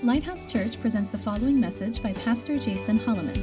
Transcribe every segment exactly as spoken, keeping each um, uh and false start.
Lighthouse Church presents the following message by Pastor Jason Holloman.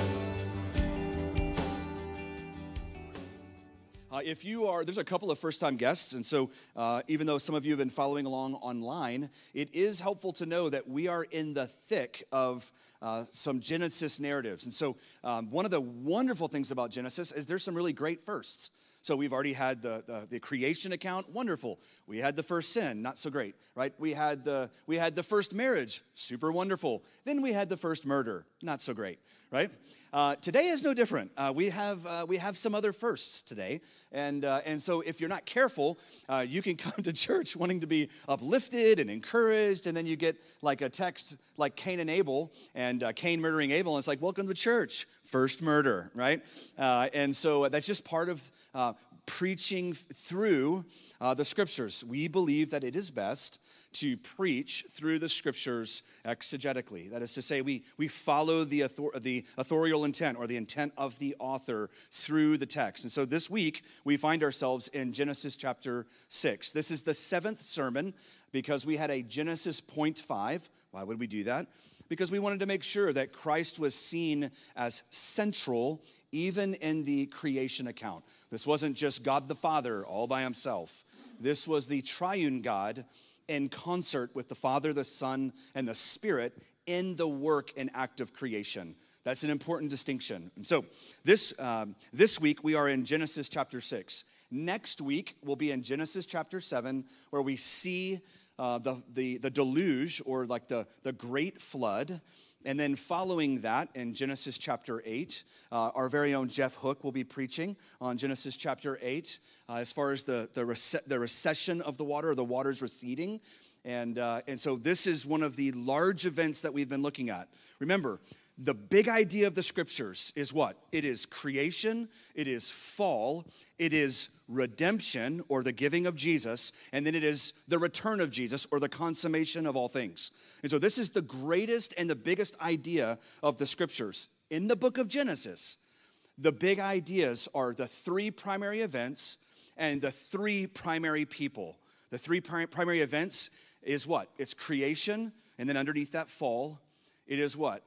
Uh, if you are, there's a couple of first-time guests, and so uh, even though some of you have been following along online, it is helpful to know that we are in the thick of uh, some Genesis narratives. And so um, one of the wonderful things about Genesis is there's some really great firsts. So we've already had the, the, the creation account, wonderful. We had the first sin, not so great, right? We had the we had the first marriage, super wonderful. Then we had the first murder, not so great, right? Uh, today is no different. Uh, we have uh, we have some other firsts today, and uh, and so if you're not careful, uh, you can come to church wanting to be uplifted and encouraged, and then you get like a text like Cain and Abel, and uh, Cain murdering Abel, and it's like, welcome to church, first murder, right? Uh, and so that's just part of uh, preaching through uh, the scriptures. We believe that it is best to preach through the scriptures exegetically. That is to say, we, we follow the, author, the authorial intent or the intent of the author through the text. And so this week, we find ourselves in Genesis chapter six. This is the seventh sermon because we had a Genesis point five. Why would we do that? Because we wanted to make sure that Christ was seen as central even in the creation account. This wasn't just God the Father all by himself. This was the triune God in concert with the Father, the Son, and the Spirit in the work and act of creation. That's an important distinction. So this, um, this week we are in Genesis chapter six. Next week we'll be in Genesis chapter seven, where we see uh, the, the, the deluge, or like the, the great flood. And then following that, in Genesis chapter eight, uh, our very own Jeff Hook will be preaching on Genesis chapter eight, uh, as far as the the, rec- the recession of the water, or the waters receding. And, uh, and so this is one of the large events that we've been looking at. Remember, the big idea of the scriptures is what? It is creation, it is fall, it is redemption, or the giving of Jesus, and then it is the return of Jesus, or the consummation of all things. And so this is the greatest and the biggest idea of the scriptures. In the book of Genesis, the big ideas are the three primary events and the three primary people. The three pri- primary events is what? It's creation, and then underneath that fall, it is what?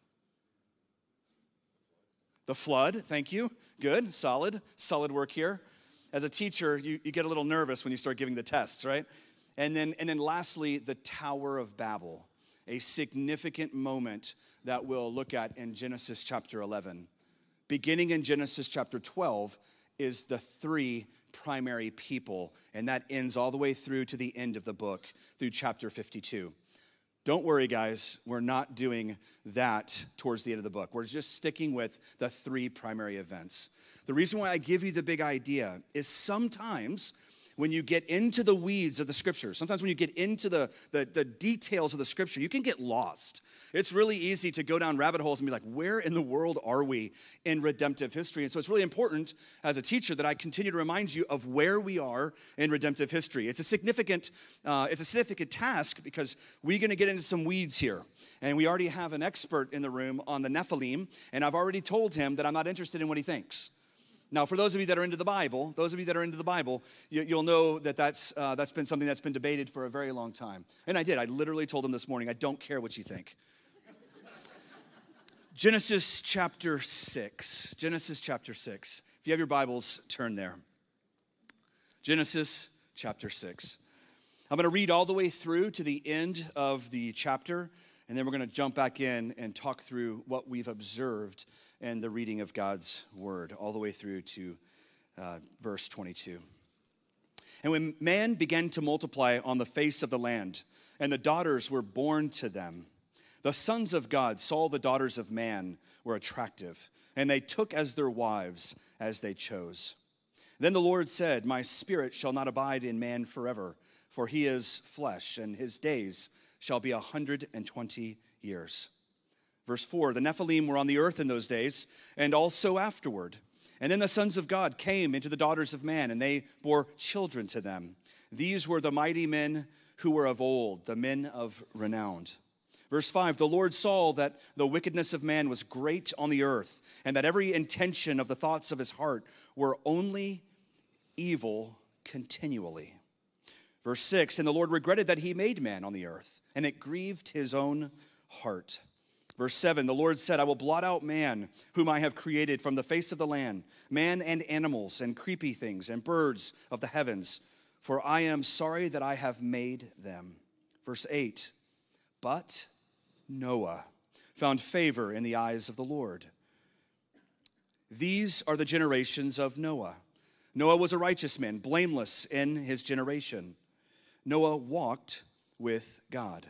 The flood, thank you. Good, solid, solid work here. As a teacher, you, you get a little nervous when you start giving the tests, right? And then, and then lastly, the Tower of Babel, a significant moment that we'll look at in Genesis chapter eleven. Beginning in Genesis chapter twelve is the three primary people, and that ends all the way through to the end of the book, through chapter fifty-two. Don't worry, guys, we're not doing that towards the end of the book. We're just sticking with the three primary events. The reason why I give you the big idea is sometimes when you get into the weeds of the scriptures, sometimes when you get into the, the, the details of the scripture, you can get lost. It's really easy to go down rabbit holes and be like, where in the world are we in redemptive history? And so it's really important as a teacher that I continue to remind you of where we are in redemptive history. It's a significant, uh, it's a significant task because we're going to get into some weeds here. And we already have an expert in the room on the Nephilim, and I've already told him that I'm not interested in what he thinks. Now, for those of you that are into the Bible, those of you that are into the Bible, you, you'll know that that's, uh, that's been something that's been debated for a very long time. And I did. I literally told him this morning, I don't care what you think. Genesis chapter six. Genesis chapter six. If you have your Bibles, turn there. Genesis chapter six. I'm going to read all the way through to the end of the chapter, and then we're going to jump back in and talk through what we've observed in the reading of God's word, all the way through to uh, verse twenty-two. And when man began to multiply on the face of the land, and the daughters were born to them, the sons of God saw the daughters of man were attractive, and they took as their wives as they chose. Then the Lord said, my spirit shall not abide in man forever, for he is flesh, and his days shall be a hundred and twenty years. Verse four, the Nephilim were on the earth in those days, and also afterward. And then the sons of God came into the daughters of man, and they bore children to them. These were the mighty men who were of old, the men of renown. Verse five, the Lord saw that the wickedness of man was great on the earth, and that every intention of the thoughts of his heart were only evil continually. Verse six, and the Lord regretted that he made man on the earth, and it grieved his own heart. Verse seven, the Lord said, I will blot out man, whom I have created from the face of the land, man and animals and creepy things and birds of the heavens, for I am sorry that I have made them. Verse eight, but Noah found favor in the eyes of the Lord. These are the generations of Noah. Noah was a righteous man, blameless in his generation. Noah walked with God.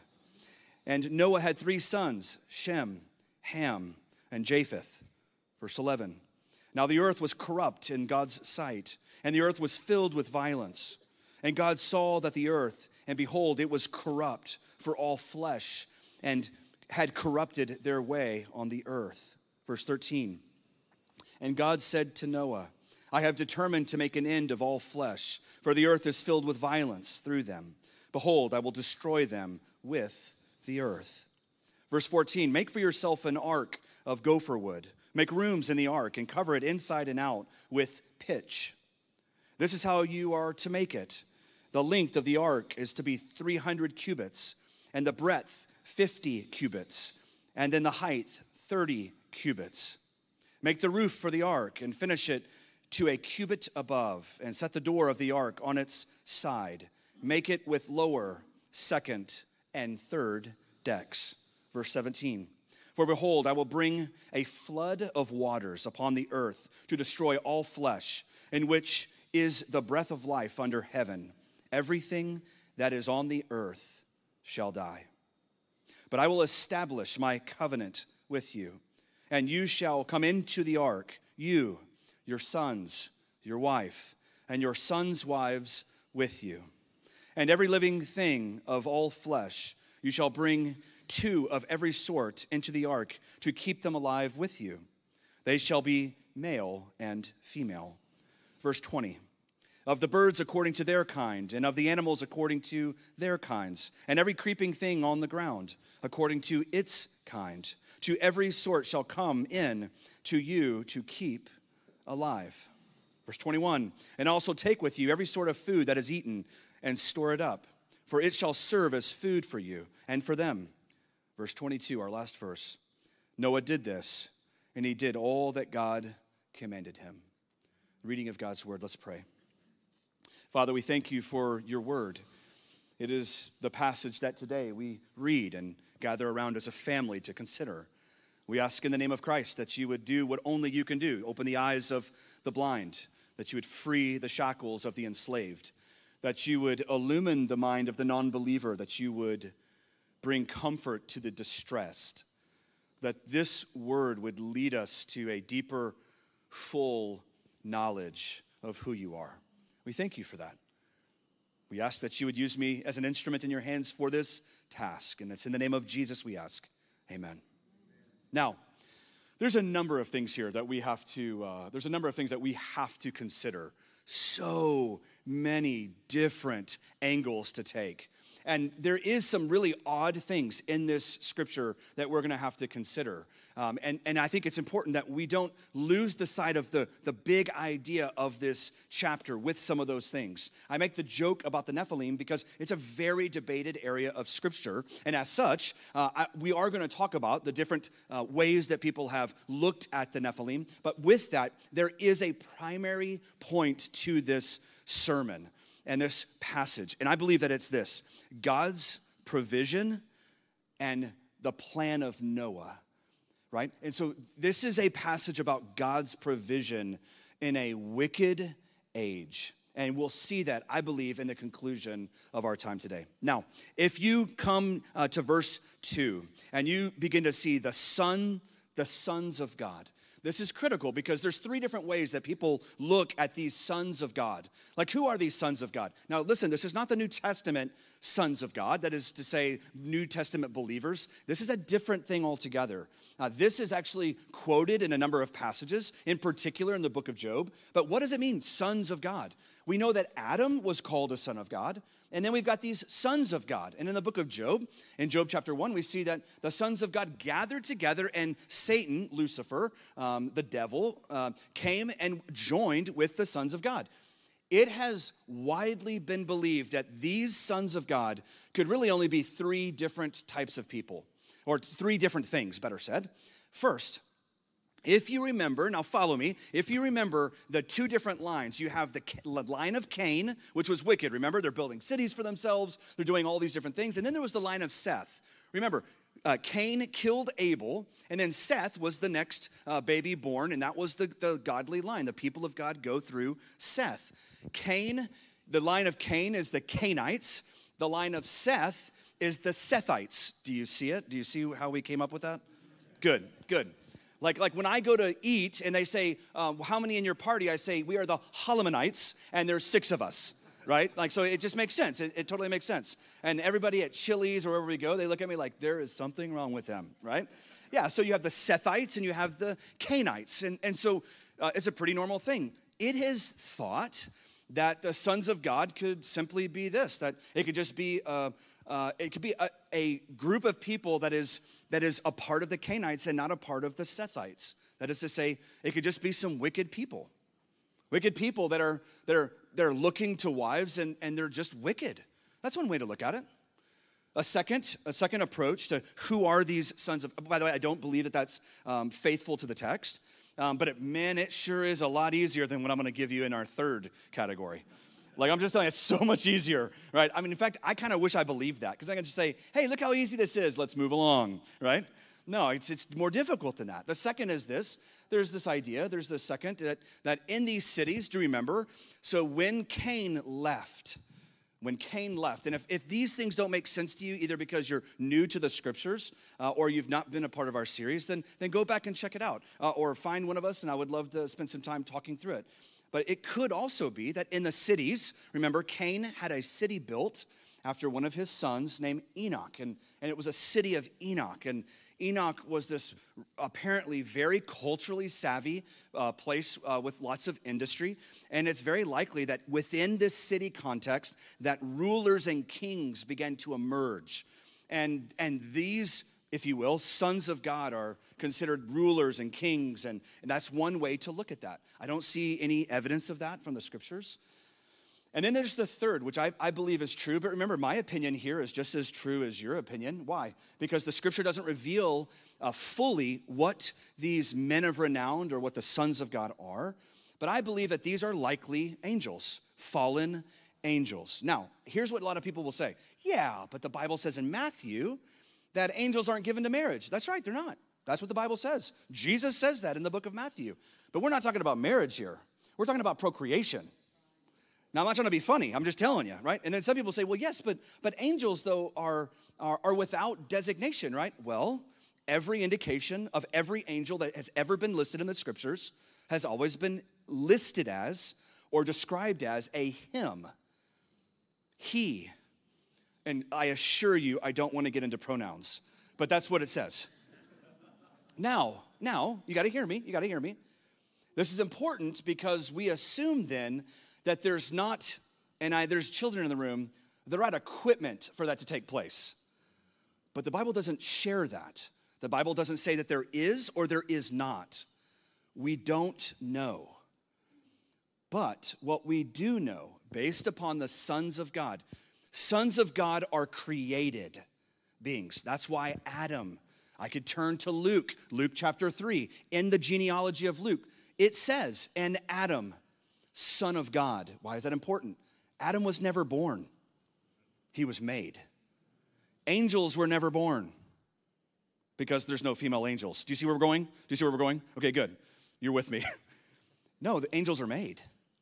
And Noah had three sons, Shem, Ham, and Japheth. Verse eleven. Now the earth was corrupt in God's sight, and the earth was filled with violence. And God saw that the earth, and behold, it was corrupt, for all flesh, and had corrupted their way on the earth. Verse thirteen. And God said to Noah, I have determined to make an end of all flesh, for the earth is filled with violence through them. Behold, I will destroy them with the earth. Verse fourteen, make for yourself an ark of gopher wood. Make rooms in the ark and cover it inside and out with pitch. This is how you are to make it. The length of the ark is to be three hundred cubits, and the breadth fifty cubits, and then the height thirty cubits. Make the roof for the ark and finish it to a cubit above, and set the door of the ark on its side. Make it with lower, second, and third decks. Verse seventeen. For behold, I will bring a flood of waters upon the earth to destroy all flesh, in which is the breath of life under heaven. Everything that is on the earth shall die. But I will establish my covenant with you, and you shall come into the ark, you, your sons, your wife, and your sons' wives with you. And every living thing of all flesh you shall bring two of every sort into the ark to keep them alive with you. They shall be male and female. Verse twenty. Of the birds according to their kind, and of the animals according to their kinds, and every creeping thing on the ground according to its kind. To every sort shall come in to you to keep alive. Verse twenty-one, and also take with you every sort of food that is eaten, and store it up, for it shall serve as food for you and for them. Verse twenty-two, our last verse. Noah did this, and he did all that God commanded him. Reading of God's word, let's pray. Father, we thank you for your word. It is the passage that today we read and gather around as a family to consider. We ask in the name of Christ that you would do what only you can do, open the eyes of the blind, that you would free the shackles of the enslaved, that you would illumine the mind of the non-believer, that you would bring comfort to the distressed, that this word would lead us to a deeper, full knowledge of who you are. We thank you for that. We ask that you would use me as an instrument in your hands for this task, and it's in the name of Jesus we ask. Amen. Now, there's a number of things here that we have to, uh, there's a number of things that we have to consider. So many different angles to take. And there is some really odd things in this scripture that we're going to have to consider. Um, and, and I think it's important that we don't lose the sight of the, the big idea of this chapter with some of those things. I make the joke about the Nephilim because it's a very debated area of scripture. And as such, uh, I, we are going to talk about the different uh, ways that people have looked at the Nephilim. But with that, there is a primary point to this sermon and this passage. And I believe that it's this: God's provision and the plan of Noah, right? And so this is a passage about God's provision in a wicked age. And we'll see that, I believe, in the conclusion of our time today. Now, if you come uh, to verse two and you begin to see the son, the sons of God, this is critical because there's three different ways that people look at these sons of God. Like, who are these sons of God? Now, listen, this is not the New Testament sons of God, that is to say, New Testament believers. This is a different thing altogether. Uh, this is actually quoted in a number of passages, in particular in the book of Job. But what does it mean, sons of God? We know that Adam was called a son of God, and then we've got these sons of God. And in the book of Job, in Job chapter one, we see that the sons of God gathered together, and Satan, Lucifer, um, the devil, uh, came and joined with the sons of God. It has widely been believed that these sons of God could really only be three different types of people, or three different things, better said. First, if you remember, now follow me, if you remember the two different lines, you have the line of Cain, which was wicked. Remember, they're building cities for themselves, they're doing all these different things. And then there was the line of Seth. Remember, uh, Cain killed Abel, and then Seth was the next uh, baby born, and that was the, the godly line. The people of God go through Seth. Cain, the line of Cain is the Cainites. The line of Seth is the Sethites. Do you see it? Do you see how we came up with that? Good, good. Like, like when I go to eat and they say, um, how many in your party? I say, we are the Holomanites, and there's six of us, right? Like, so it just makes sense. It, it totally makes sense. And everybody at Chili's or wherever we go, they look at me like, there is something wrong with them, right? Yeah, so you have the Sethites and you have the Cainites. And, and so uh, it's a pretty normal thing. It is thought that the sons of God could simply be this, that it could just be, uh, uh, it could be a, a group of people that is that is a part of the Cainites and not a part of the Sethites. That is to say, it could just be some wicked people. Wicked people that are, that are they're looking to wives and, and they're just wicked. That's one way to look at it. A second, a second approach to who are these sons of, by the way, I don't believe that that's um, faithful to the text, um, but it, man, it sure is a lot easier than what I'm gonna give you in our third category. Like, I'm just telling you, it's so much easier, right? I mean, in fact, I kind of wish I believed that, because I can just say, hey, look how easy this is, let's move along, right? No, it's it's more difficult than that. The second is this. There's this idea, there's the second, that, that in these cities, do you remember? So when Cain left, when Cain left, and if, if these things don't make sense to you, either because you're new to the scriptures uh, or you've not been a part of our series, then, then go back and check it out. Uh, or find one of us, and I would love to spend some time talking through it. But it could also be that in the cities, remember, Cain had a city built after one of his sons named Enoch. And, and it was a city of Enoch. And Enoch was this apparently very culturally savvy uh, place uh, with lots of industry. And it's very likely that within this city context, that rulers and kings began to emerge. And, and these, if you will, sons of God are considered rulers and kings, and, and that's one way to look at that. I don't see any evidence of that from the scriptures. And then there's the third, which I, I believe is true, but remember, my opinion here is just as true as your opinion. Why? Because the scripture doesn't reveal uh, fully what these men of renown or what the sons of God are, but I believe that these are likely angels, fallen angels. Now, here's what a lot of people will say. Yeah, but the Bible says in Matthew that angels aren't given to marriage. That's right, they're not. That's what the Bible says. Jesus says that in the book of Matthew. But we're not talking about marriage here. We're talking about procreation. Now, I'm not trying to be funny. I'm just telling you, right? And then some people say, well, yes, but but angels, though, are, are, are without designation, right? Well, every indication of every angel that has ever been listed in the scriptures has always been listed as or described as a him. He. And I assure you, I don't want to get into pronouns, but that's what it says. Now, now, you got to hear me. You got to hear me. This is important because we assume then that there's not, and I, there's children in the room, the right equipment for that to take place. But the Bible doesn't share that. The Bible doesn't say that there is or there is not. We don't know. But what we do know, based upon the sons of God, sons of God are created beings. That's why Adam, I could turn to Luke, Luke chapter three, in the genealogy of Luke, it says, and Adam, son of God. Why is that important? Adam was never born. He was made. Angels were never born because there's no female angels. Do you see where we're going? Do you see where we're going? Okay, good. You're with me. No, the angels are made.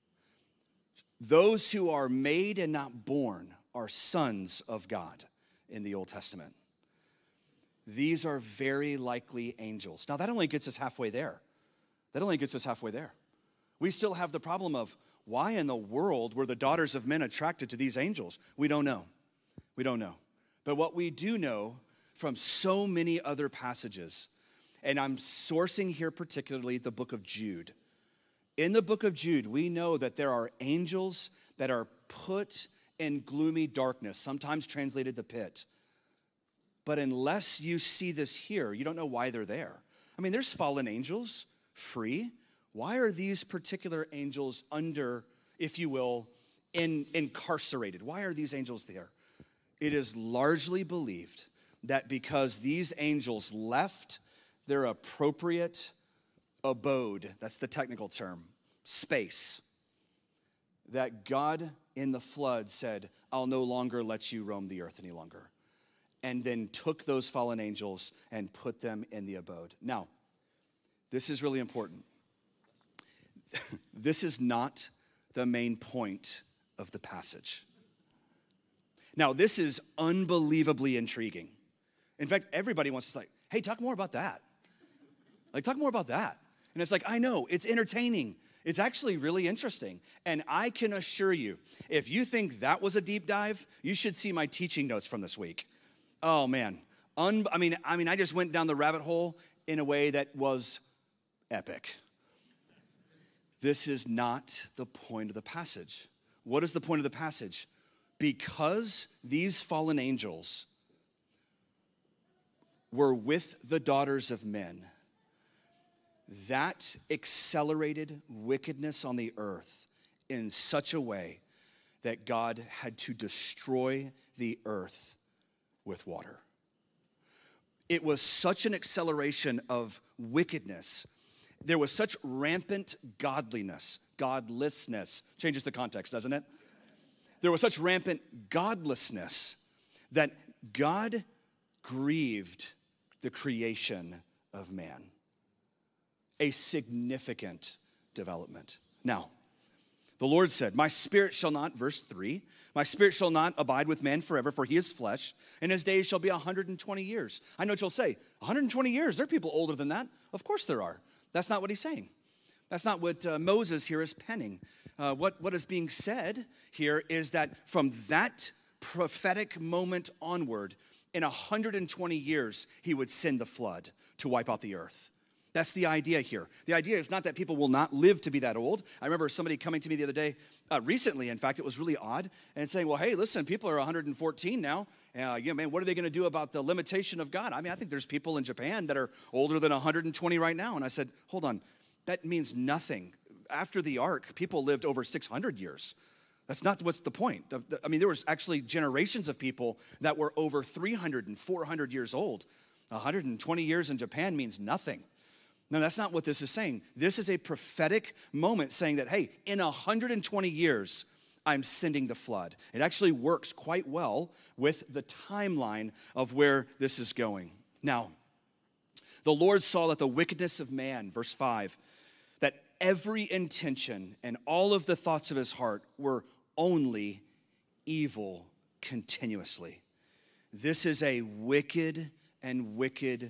Those who are made and not born are sons of God in the Old Testament. These are very likely angels. Now, that only gets us halfway there. That only gets us halfway there. We still have the problem of why in the world were the daughters of men attracted to these angels? We don't know. We don't know. But what we do know from so many other passages, and I'm sourcing here particularly the book of Jude. In the book of Jude, we know that there are angels that are put in gloomy darkness, sometimes translated the pit. But unless you see this here, you don't know why they're there. I mean, there's fallen angels, free. Why are these particular angels under, if you will, in, incarcerated. Why are these angels there? It is largely believed that because these angels left their appropriate abode, that's the technical term, space, that God in the flood said, I'll no longer let you roam the earth any longer. And then took those fallen angels and put them in the abode. Now, this is really important. This is not the main point of the passage. Now, this is unbelievably intriguing. In fact, everybody wants to say, hey, talk more about that. Like, talk more about that. And it's like, I know, it's entertaining. It's actually really interesting. And I can assure you, if you think that was a deep dive, you should see my teaching notes from this week. Oh, man. Un- I mean, I mean, I just went down the rabbit hole in a way that was epic. This is not the point of the passage. What is the point of the passage? Because these fallen angels were with the daughters of men, that accelerated wickedness on the earth in such a way that God had to destroy the earth with water. It was such an acceleration of wickedness. There was such rampant godliness, godlessness. Changes the context, doesn't it? There was such rampant godlessness that God grieved the creation of man. A significant development. Now, the Lord said, my spirit shall not, verse three, my spirit shall not abide with man forever, for he is flesh, and his days shall be one hundred twenty years. I know what you'll say, one hundred twenty years, there are people older than that. Of course there are. That's not what he's saying. That's not what uh, Moses here is penning. Uh, what, what is being said here is that from that prophetic moment onward, in one hundred twenty years, he would send the flood to wipe out the earth. That's the idea here. The idea is not that people will not live to be that old. I remember somebody coming to me the other day, uh, recently, in fact, it was really odd, and saying, well, hey, listen, people are one hundred fourteen now. Uh, yeah, man, what are they going to do about the limitation of God? I mean, I think there's people in Japan that are older than one hundred twenty right now. And I said, hold on, that means nothing. After the ark, people lived over six hundred years. That's not what's the point. The, the, I mean, there was actually generations of people that were over three hundred and four hundred years old. one hundred twenty years in Japan means nothing. No, that's not what this is saying. This is a prophetic moment saying that, hey, in one hundred twenty years, I'm sending the flood. It actually works quite well with the timeline of where this is going. Now, the Lord saw that the wickedness of man, verse five, that every intention and all of the thoughts of his heart were only evil continuously. This is a wicked and wicked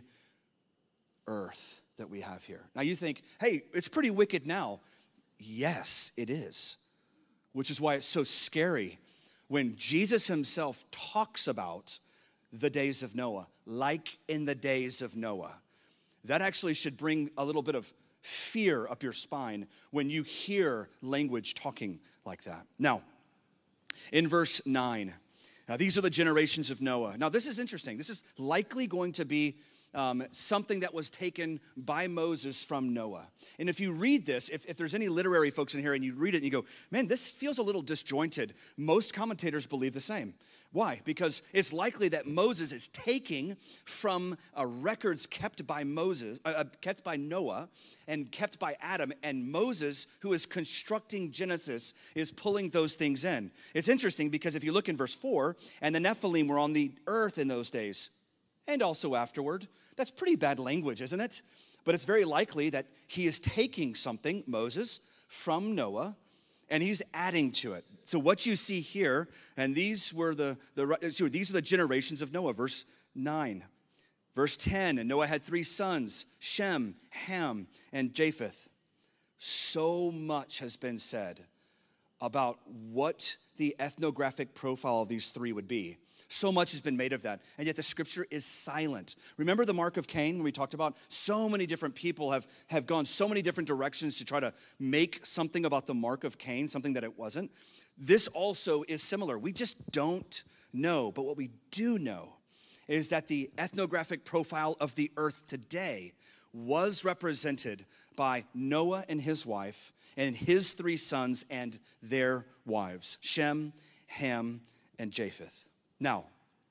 earth that we have here. Now you think, hey, it's pretty wicked now. Yes, it is. Which is why it's so scary when Jesus himself talks about the days of Noah, like in the days of Noah. That actually should bring a little bit of fear up your spine when you hear language talking like that. Now, in verse nine, now these are the generations of Noah. Now this is interesting. This is likely going to be Um, something that was taken by Moses from Noah. And if you read this, if, if there's any literary folks in here and you read it and you go, man, this feels a little disjointed. Most commentators believe the same. Why? Because it's likely that Moses is taking from uh, records kept by Moses, uh, kept by Noah and kept by Adam, and Moses, who is constructing Genesis, is pulling those things in. It's interesting because if you look in verse four, and the Nephilim were on the earth in those days, and also afterward. That's pretty bad language, isn't it? But it's very likely that he is taking something, Moses, from Noah, and he's adding to it. So what you see here, and these were the, the these are the generations of Noah, verse nine. Verse ten, and Noah had three sons, Shem, Ham, and Japheth. So much has been said about what the ethnographic profile of these three would be. So much has been made of that, and yet the scripture is silent. Remember the mark of Cain when we talked about so many different people have, have gone so many different directions to try to make something about the mark of Cain, something that it wasn't? This also is similar. We just don't know, but what we do know is that the ethnographic profile of the earth today was represented by Noah and his wife and his three sons and their wives, Shem, Ham, and Japheth. Now,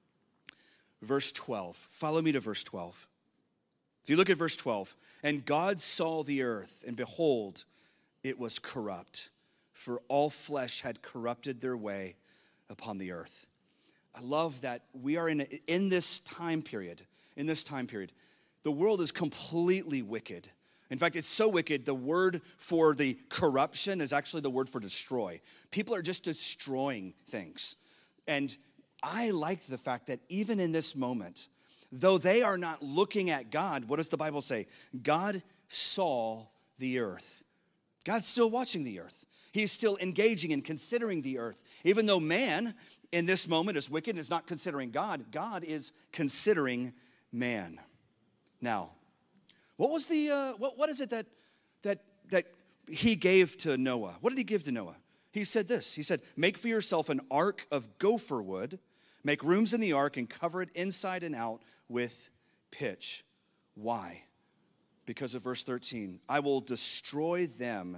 verse twelve. Follow me to verse twelve. If you look at verse twelve, and God saw the earth, and behold, it was corrupt, for all flesh had corrupted their way upon the earth. I love that we are in, a, in this time period, in this time period, the world is completely wicked. In fact, it's so wicked, the word for the corruption is actually the word for destroy. People are just destroying things. And I like the fact that even in this moment, though they are not looking at God, what does the Bible say? God saw the earth. God's still watching the earth. He's still engaging and considering the earth. Even though man in this moment is wicked and is not considering God, God is considering man. Now, what was the uh, what what is it that that that he gave to Noah? What did he give to Noah? He said this. He said, "Make for yourself an ark of gopher wood, make rooms in the ark and cover it inside and out with pitch." Why? Because of verse thirteen. I will destroy them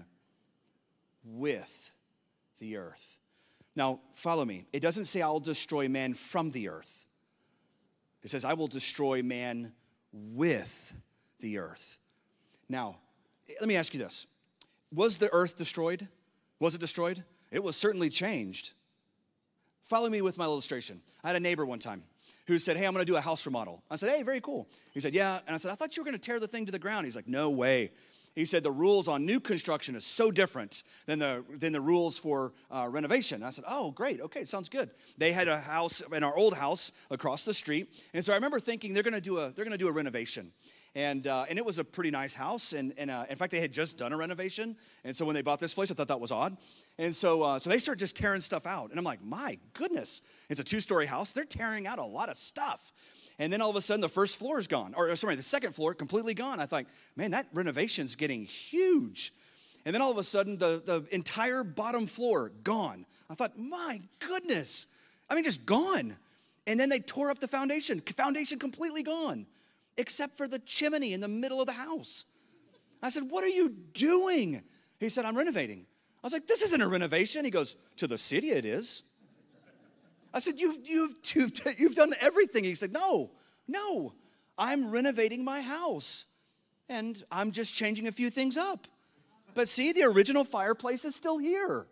with the earth. Now, follow me. It doesn't say I'll destroy man from the earth. It says I will destroy man with the earth. Now, let me ask you this. Was the earth destroyed? Was it destroyed? It was certainly changed. Follow me with my illustration. I had a neighbor one time who said, "Hey, I'm going to do a house remodel." I said, "Hey, very cool." He said, "Yeah." And I said, "I thought you were going to tear the thing to the ground." He's like, "No way." He said, "The rules on new construction is so different than the than the rules for uh, renovation." And I said, "Oh, great. Okay, sounds good." They had a house in our old house across the street. And so I remember thinking they're going to do a they're going to do a renovation. And uh, and it was a pretty nice house. And, and uh, in fact, they had just done a renovation. And so when they bought this place, I thought that was odd. And so uh, so they start just tearing stuff out. And I'm like, my goodness, it's a two-story house. They're tearing out a lot of stuff. And then all of a sudden, the first floor is gone. Or sorry, the second floor completely gone. I thought, man, that renovation's getting huge. And then all of a sudden, the, the entire bottom floor gone. I thought, my goodness. I mean, just gone. And then they tore up the foundation. Foundation completely gone. Except for the chimney in the middle of the house. I said, "What are you doing?" He said, "I'm renovating." I was like, "This isn't a renovation." He goes, "To the city it is." I said, you've, you've, you've, you've done everything. He said, no, no, I'm renovating my house. And I'm just changing a few things up. But see, the original fireplace is still here.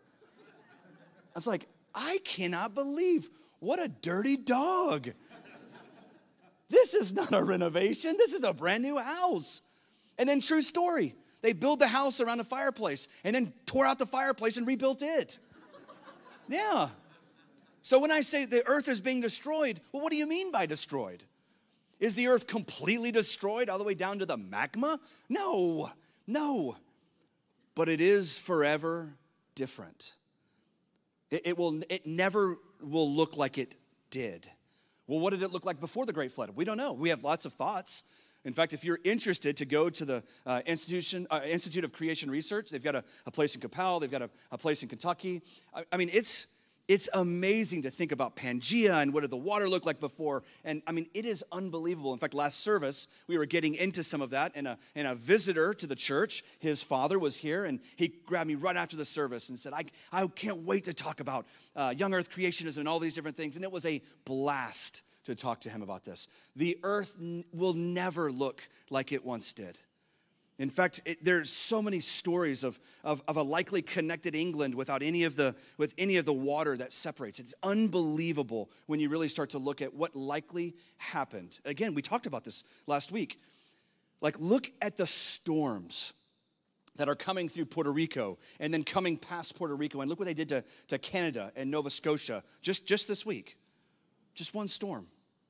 I was like, I cannot believe, what a dirty dog. This is not a renovation. This is a brand new house. And then true story, they built the house around the fireplace and then tore out the fireplace and rebuilt it. Yeah. So when I say the earth is being destroyed, well, what do you mean by destroyed? Is the earth completely destroyed all the way down to the magma? No, no. But it is forever different. It, it will. It never will look like it did. Well, what did it look like before the Great Flood? We don't know. We have lots of thoughts. In fact, if you're interested to go to the uh, institution, uh, Institute of Creation Research, they've got a, a place in Capel, they've got a, a place in Kentucky. I, I mean, it's it's amazing to think about Pangea and what did the water look like before. And I mean, it is unbelievable. In fact, last service, we were getting into some of that, and a, and a visitor to the church, his father was here, and he grabbed me right after the service and said, I, I can't wait to talk about uh, young earth creationism and all these different things. And it was a blast to talk to him about this. The earth n- will never look like it once did. In fact, it, there's so many stories of, of, of a likely connected England without any of the with any of the water that separates. It's unbelievable when you really start to look at what likely happened. Again, we talked about this last week. Like, look at the storms that are coming through Puerto Rico and then coming past Puerto Rico. And look what they did to, to Canada and Nova Scotia just, just this week. Just one storm.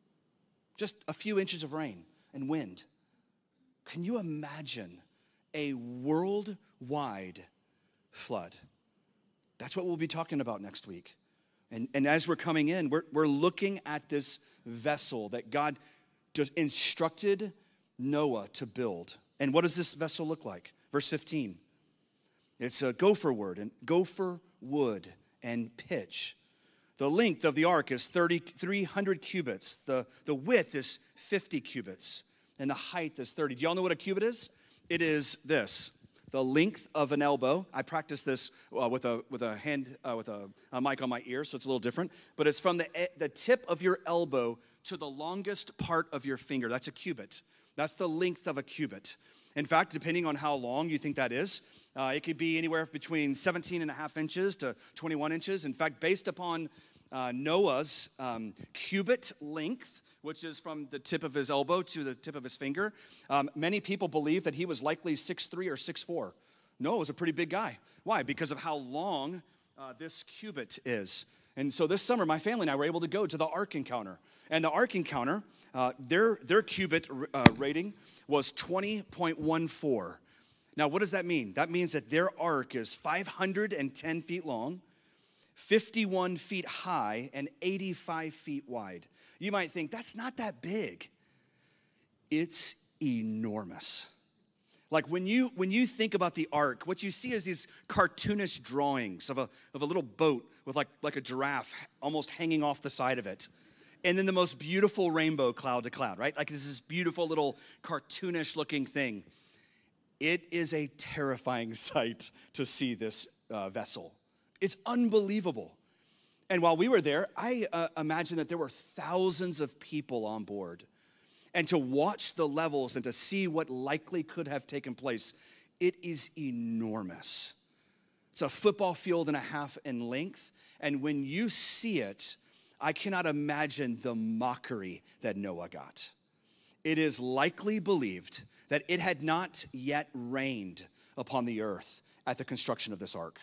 Just a few inches of rain and wind. Can you imagine a worldwide flood? That's what we'll be talking about next week. And, and as we're coming in, we're, we're looking at this vessel that God just instructed Noah to build. And what does this vessel look like? Verse fifteen. It's a gopher wood and gopher wood and pitch. The length of the ark is three hundred cubits. The, the width is fifty cubits. And the height is thirty. Do y'all know what a cubit is? It is this, the length of an elbow. I practice this uh, with a with a hand uh, with a, a mic on my ear, so it's a little different. But it's from the the tip of your elbow to the longest part of your finger. That's a cubit. That's the length of a cubit. In fact, depending on how long you think that is, uh, it could be anywhere between seventeen and a half inches to twenty-one inches. In fact, based upon uh, Noah's um, cubit length, which is from the tip of his elbow to the tip of his finger. Um, many people believe that he was likely six three or six four. Noah was a pretty big guy. Why? Because of how long uh, this cubit is. And so this summer, my family and I were able to go to the Ark Encounter. And the Ark Encounter, uh, their, their cubit uh, rating was twenty point one four. Now, what does that mean? That means that their ark is five hundred ten feet long, fifty-one feet high, and eighty-five feet wide. You might think, that's not that big. It's enormous. Like when you when you think about the ark, what you see is these cartoonish drawings of a, of a little boat with like, like a giraffe almost hanging off the side of it. And then the most beautiful rainbow cloud to cloud, right? Like this is beautiful little cartoonish looking thing. It is a terrifying sight to see this uh, vessel. It's unbelievable. And while we were there, I uh, imagine that there were thousands of people on board. And to watch the levels and to see what likely could have taken place, it is enormous. It's a football field and a half in length. And when you see it, I cannot imagine the mockery that Noah got. It is likely believed that it had not yet rained upon the earth at the construction of this ark.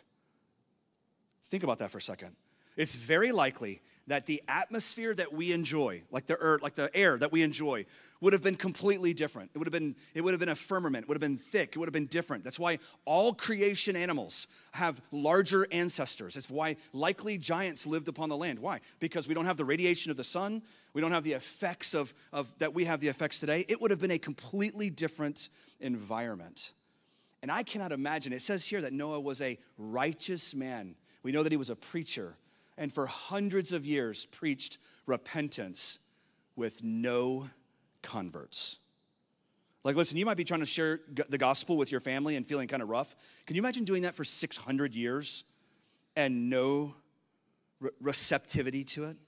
Think about that for a second. It's very likely that the atmosphere that we enjoy, like the earth, like the air that we enjoy, would have been completely different. It would have been, it would have been a firmament, it would have been thick, it would have been different. That's why all creation animals have larger ancestors. It's why likely giants lived upon the land. Why? Because we don't have the radiation of the sun, we don't have the effects of, of that we have the effects today. It would have been a completely different environment. And I cannot imagine, it says here that Noah was a righteous man. We know that he was a preacher, and for hundreds of years preached repentance with no converts. Like, listen, you might be trying to share the gospel with your family and feeling kind of rough. Can you imagine doing that for six hundred years and no re- receptivity to it?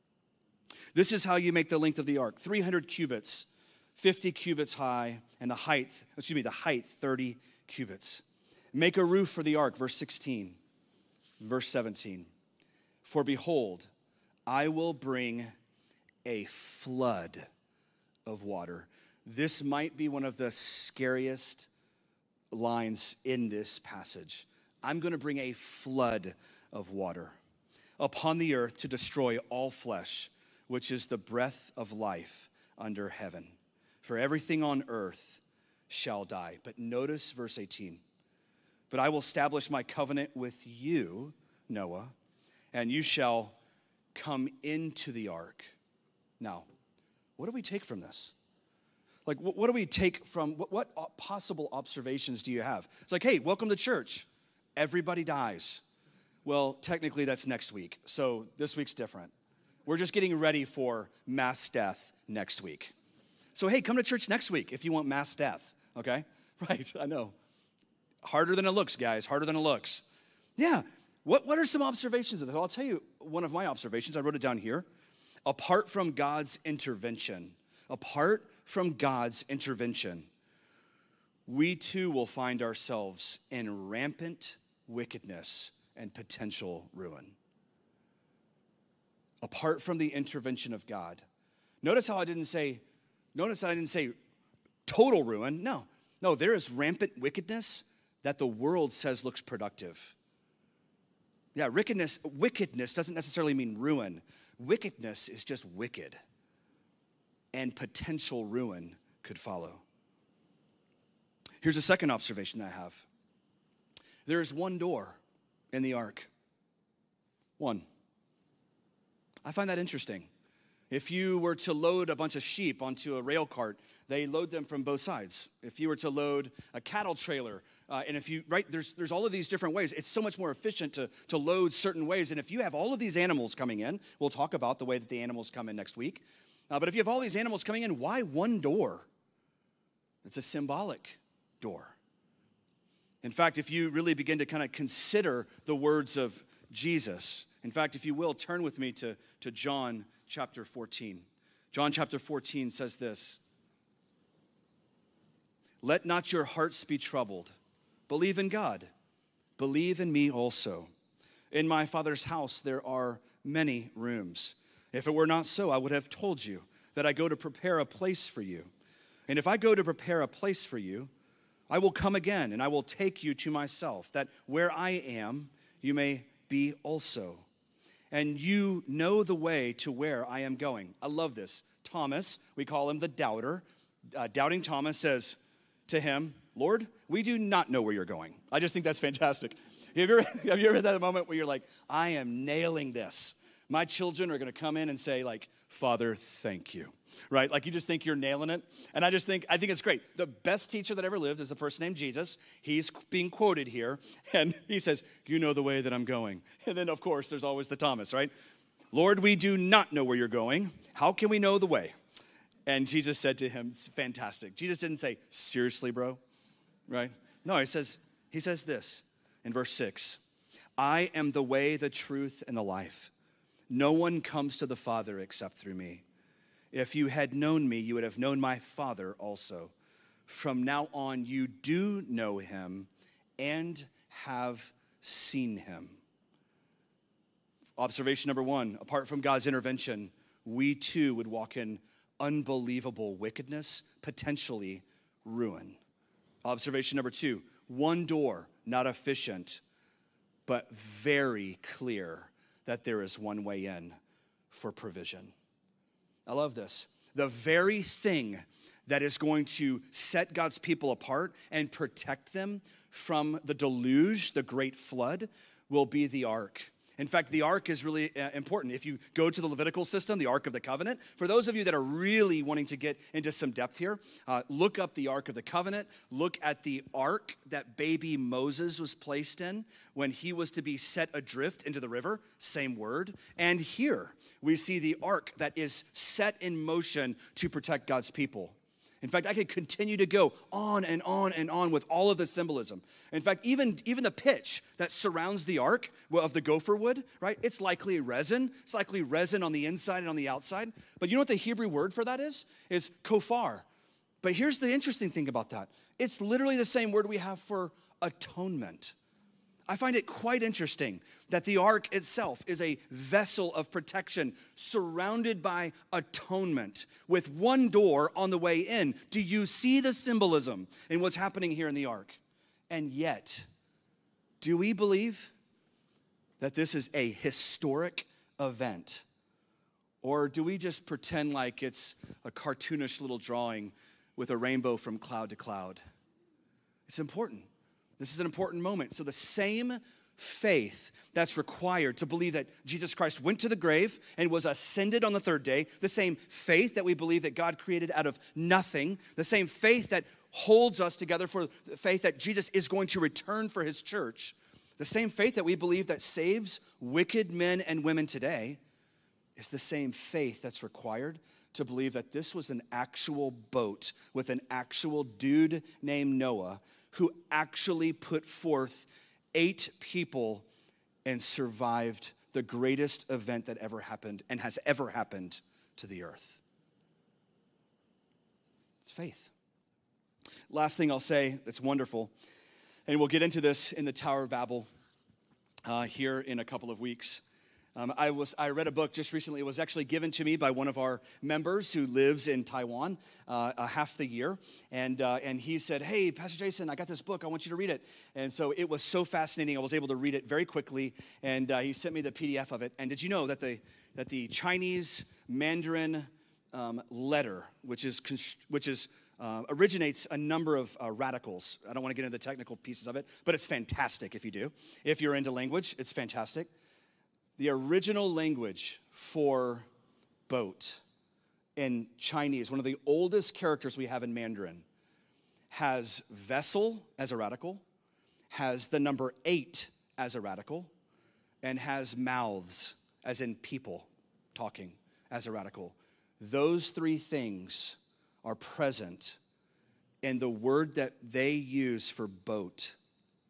This is how you make the length of the ark. three hundred cubits, fifty cubits high, and the height, excuse me, the height, thirty cubits. Make a roof for the ark, verse sixteen. Verse seventeen, for behold, I will bring a flood of water. This might be one of the scariest lines in this passage. I'm going to bring a flood of water upon the earth to destroy all flesh, which is the breath of life under heaven. For everything on earth shall die. But notice verse eighteen. But I will establish my covenant with you, Noah, and you shall come into the ark. Now, what do we take from this? Like, what do we take from, what, what possible observations do you have? It's like, hey, welcome to church. Everybody dies. Well, technically that's next week, so this week's different. We're just getting ready for mass death next week. So, hey, come to church next week if you want mass death, okay? Right, I know. Harder than it looks, guys, harder than it looks. Yeah, what, what are some observations of this? Well, I'll tell you one of my observations. I wrote it down here. Apart from God's intervention, apart from God's intervention, we too will find ourselves in rampant wickedness and potential ruin. Apart from the intervention of God. Notice how I didn't say, notice I didn't say total ruin. No, no, there is rampant wickedness that the world says looks productive. Yeah, wickedness, wickedness doesn't necessarily mean ruin. Wickedness is just wicked. And potential ruin could follow. Here's a second observation I have. There is one door in the ark. One. I find that interesting. If you were to load a bunch of sheep onto a rail cart, they load them from both sides. If you were to load a cattle trailer, uh, and if you, right, there's there's all of these different ways. It's so much more efficient to, to load certain ways. And if you have all of these animals coming in, we'll talk about the way that the animals come in next week. Uh, but if you have all these animals coming in, why one door? It's a symbolic door. In fact, if you really begin to kind of consider the words of Jesus, in fact, if you will, turn with me to, to John chapter fourteen. John chapter fourteen says this, "Let not your hearts be troubled. Believe in God. Believe in me also. In my Father's house there are many rooms. If it were not so, I would have told you that I go to prepare a place for you. And if I go to prepare a place for you, I will come again, and I will take you to myself, that where I am, you may be also. And you know the way to where I am going." I love this. Thomas, we call him the doubter. Uh, doubting Thomas says to him, "Lord, we do not know where you're going." I just think that's fantastic. Have you ever, have you ever had that moment where you're like, I am nailing this. My children are going to come in and say, like, "Father, thank you." Right? Like, you just think you're nailing it. And I just think, I think it's great. The best teacher that ever lived is a person named Jesus. He's being quoted here. And he says, "You know the way that I'm going." And then, of course, there's always the Thomas, right? "Lord, we do not know where you're going. How can we know the way?" And Jesus said to him, it's fantastic. Jesus didn't say, "Seriously, bro?" Right? No, he says, he says this in verse six. "I am the way, the truth, and the life. No one comes to the Father except through me. If you had known me, you would have known my Father also. From now on, you do know him and have seen him." Observation number one, apart from God's intervention, we too would walk in unbelievable wickedness, potentially ruin. Observation number two, one door, not efficient, but very clear that there is one way in for provision. I love this. The very thing that is going to set God's people apart and protect them from the deluge, the great flood, will be the ark. In fact, the ark is really uh, important. If you go to the Levitical system, the Ark of the Covenant, for those of you that are really wanting to get into some depth here, uh, look up the Ark of the Covenant. Look at the ark that baby Moses was placed in when he was to be set adrift into the river, same word. And here we see the ark that is set in motion to protect God's people. In fact, I could continue to go on and on and on with all of the symbolism. In fact, even, even the pitch that surrounds the ark of the gopher wood, right? It's likely resin. It's likely resin on the inside and on the outside. But you know what the Hebrew word for that is? Is kofar. But here's the interesting thing about that. It's literally the same word we have for atonement. I find it quite interesting that the ark itself is a vessel of protection surrounded by atonement with one door on the way in. Do you see the symbolism in what's happening here in the ark? And yet, do we believe that this is a historic event? Or do we just pretend like it's a cartoonish little drawing with a rainbow from cloud to cloud? It's important. This is an important moment. So the same faith that's required to believe that Jesus Christ went to the grave and was ascended on the third day, the same faith that we believe that God created out of nothing, the same faith that holds us together for the faith that Jesus is going to return for his church, the same faith that we believe that saves wicked men and women today is the same faith that's required to believe that this was an actual boat with an actual dude named Noah who actually put forth eight people and survived the greatest event that ever happened and has ever happened to the earth. It's faith. Last thing I'll say that's wonderful, and we'll get into this in the Tower of Babel uh, here in a couple of weeks. Um, I was I read a book just recently. It was actually given to me by one of our members who lives in Taiwan uh, uh, half the year. And, uh, and he said, "Hey, Pastor Jason, I got this book. I want you to read it." And so it was so fascinating. I was able to read it very quickly. And uh, he sent me the P D F of it. And did you know that the, that the Chinese Mandarin um, letter, which is, which is uh, originates a number of uh, radicals. I don't want to get into the technical pieces of it, but it's fantastic if you do. If you're into language, it's fantastic. The original language for boat in Chinese, one of the oldest characters we have in Mandarin, has vessel as a radical, has the number eight as a radical, and has mouths, as in people talking, as a radical. Those three things are present in the word that they use for boat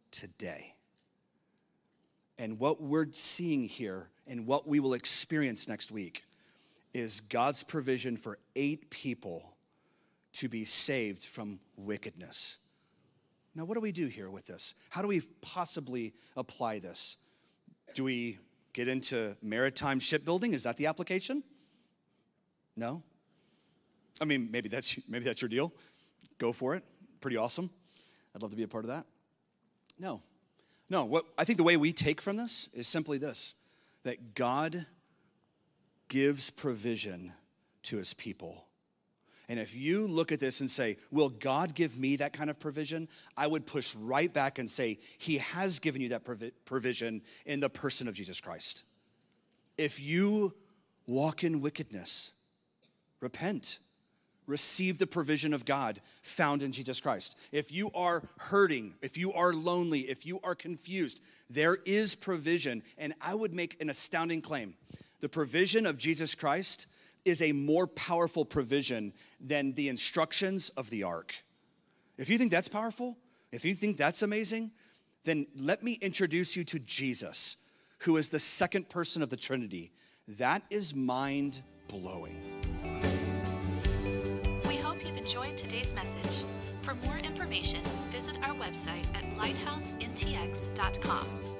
today. And what we're seeing here and what we will experience next week is God's provision for eight people to be saved from wickedness. Now, what do we do here with this? How do we possibly apply this? Do we get into maritime shipbuilding? Is that the application? No? I mean, maybe that's maybe that's your deal. Go for it. Pretty awesome. I'd love to be a part of that. No. No, what I think the way we take from this is simply this, that God gives provision to his people. And if you look at this and say, will God give me that kind of provision? I would push right back and say, he has given you that provi- provision in the person of Jesus Christ. If you walk in wickedness, repent. Receive the provision of God found in Jesus Christ. If you are hurting, if you are lonely, if you are confused, there is provision. And I would make an astounding claim. The provision of Jesus Christ is a more powerful provision than the instructions of the ark. If you think that's powerful, if you think that's amazing, then let me introduce you to Jesus, who is the second person of the Trinity. That is mind-blowing. We hope you've enjoyed today's message. For more information, visit our website at lighthouse n t x dot com.